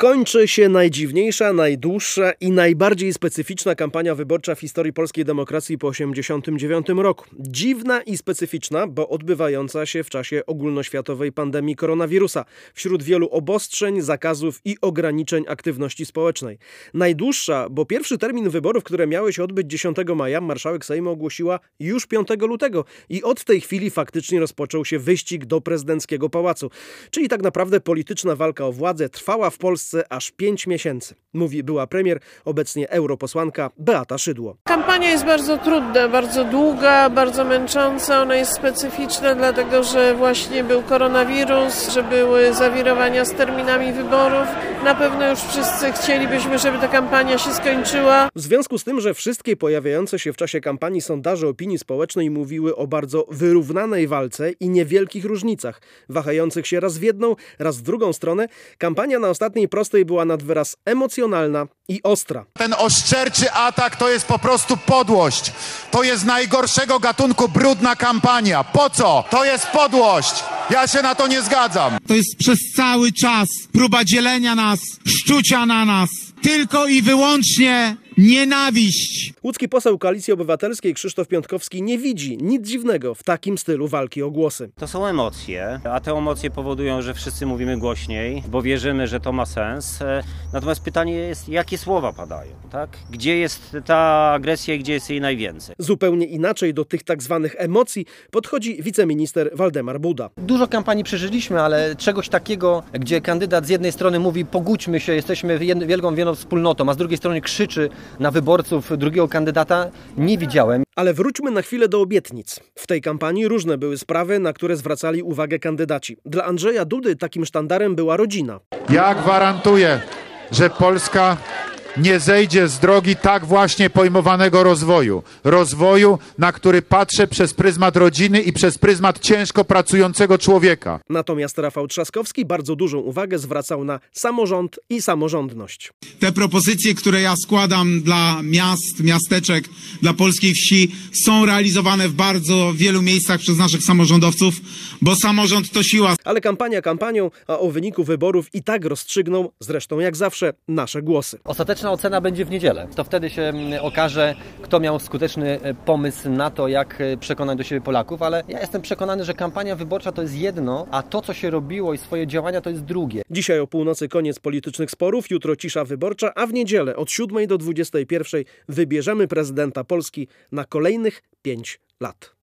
Kończy się najdziwniejsza, najdłuższa i najbardziej specyficzna kampania wyborcza w historii polskiej demokracji po 1989 roku. Dziwna i specyficzna, bo odbywająca się w czasie ogólnoświatowej pandemii koronawirusa, wśród wielu obostrzeń, zakazów i ograniczeń aktywności społecznej. Najdłuższa, bo pierwszy termin wyborów, które miały się odbyć 10 maja, marszałek Sejmu ogłosiła już 5 lutego i od tej chwili faktycznie rozpoczął się wyścig do prezydenckiego pałacu. Czyli tak naprawdę polityczna walka o władzę trwała w Polsce aż 5 miesięcy, mówi była premier, obecnie europosłanka Beata Szydło. Kampania jest bardzo trudna, bardzo długa, bardzo męcząca. Ona jest specyficzna, dlatego że właśnie był koronawirus, że były zawirowania z terminami wyborów. Na pewno już wszyscy chcielibyśmy, żeby ta kampania się skończyła. W związku z tym, że wszystkie pojawiające się w czasie kampanii sondaże opinii społecznej mówiły o bardzo wyrównanej walce i niewielkich różnicach, wahających się raz w jedną, raz w drugą stronę, kampania na ostatniej prostej była nad wyraz emocjonalna i ostra. Ten oszczerczy atak to jest po prostu podłość. To jest najgorszego gatunku brudna kampania. Po co? To jest podłość. Ja się na to nie zgadzam. To jest przez cały czas próba dzielenia nas, szczucia na nas. Tylko i wyłącznie nienawiść. Łódzki poseł Koalicji Obywatelskiej Krzysztof Piątkowski nie widzi nic dziwnego w takim stylu walki o głosy. To są emocje, a te emocje powodują, że wszyscy mówimy głośniej, bo wierzymy, że to ma sens. Natomiast pytanie jest, jakie słowa padają, tak? Gdzie jest ta agresja i gdzie jest jej najwięcej? Zupełnie inaczej do tych tak zwanych emocji podchodzi wiceminister Waldemar Buda. Dużo kampanii przeżyliśmy, ale czegoś takiego, gdzie kandydat z jednej strony mówi pogódźmy się, jesteśmy wielką wspólnotą, a z drugiej strony krzyczy na wyborców drugiego kandydata, nie widziałem. Ale wróćmy na chwilę do obietnic. W tej kampanii różne były sprawy, na które zwracali uwagę kandydaci. Dla Andrzeja Dudy takim sztandarem była rodzina. Ja gwarantuję, że Polska nie zejdzie z drogi tak właśnie pojmowanego rozwoju. Rozwoju, na który patrzę przez pryzmat rodziny i przez pryzmat ciężko pracującego człowieka. Natomiast Rafał Trzaskowski bardzo dużą uwagę zwracał na samorząd i samorządność. Te propozycje, które ja składam dla miast, miasteczek, dla polskiej wsi, są realizowane w bardzo wielu miejscach przez naszych samorządowców, bo samorząd to siła. Ale kampania kampanią, a o wyniku wyborów i tak rozstrzygną, zresztą jak zawsze, nasze głosy. Ostateczna ocena będzie w niedzielę. To wtedy się okaże, kto miał skuteczny pomysł na to, jak przekonać do siebie Polaków, ale ja jestem przekonany, że kampania wyborcza to jest jedno, a to, co się robiło i swoje działania, to jest drugie. Dzisiaj o północy koniec politycznych sporów, jutro cisza wyborcza, a w niedzielę od 7 do 21 wybierzemy prezydenta Polski na kolejnych 5 lat.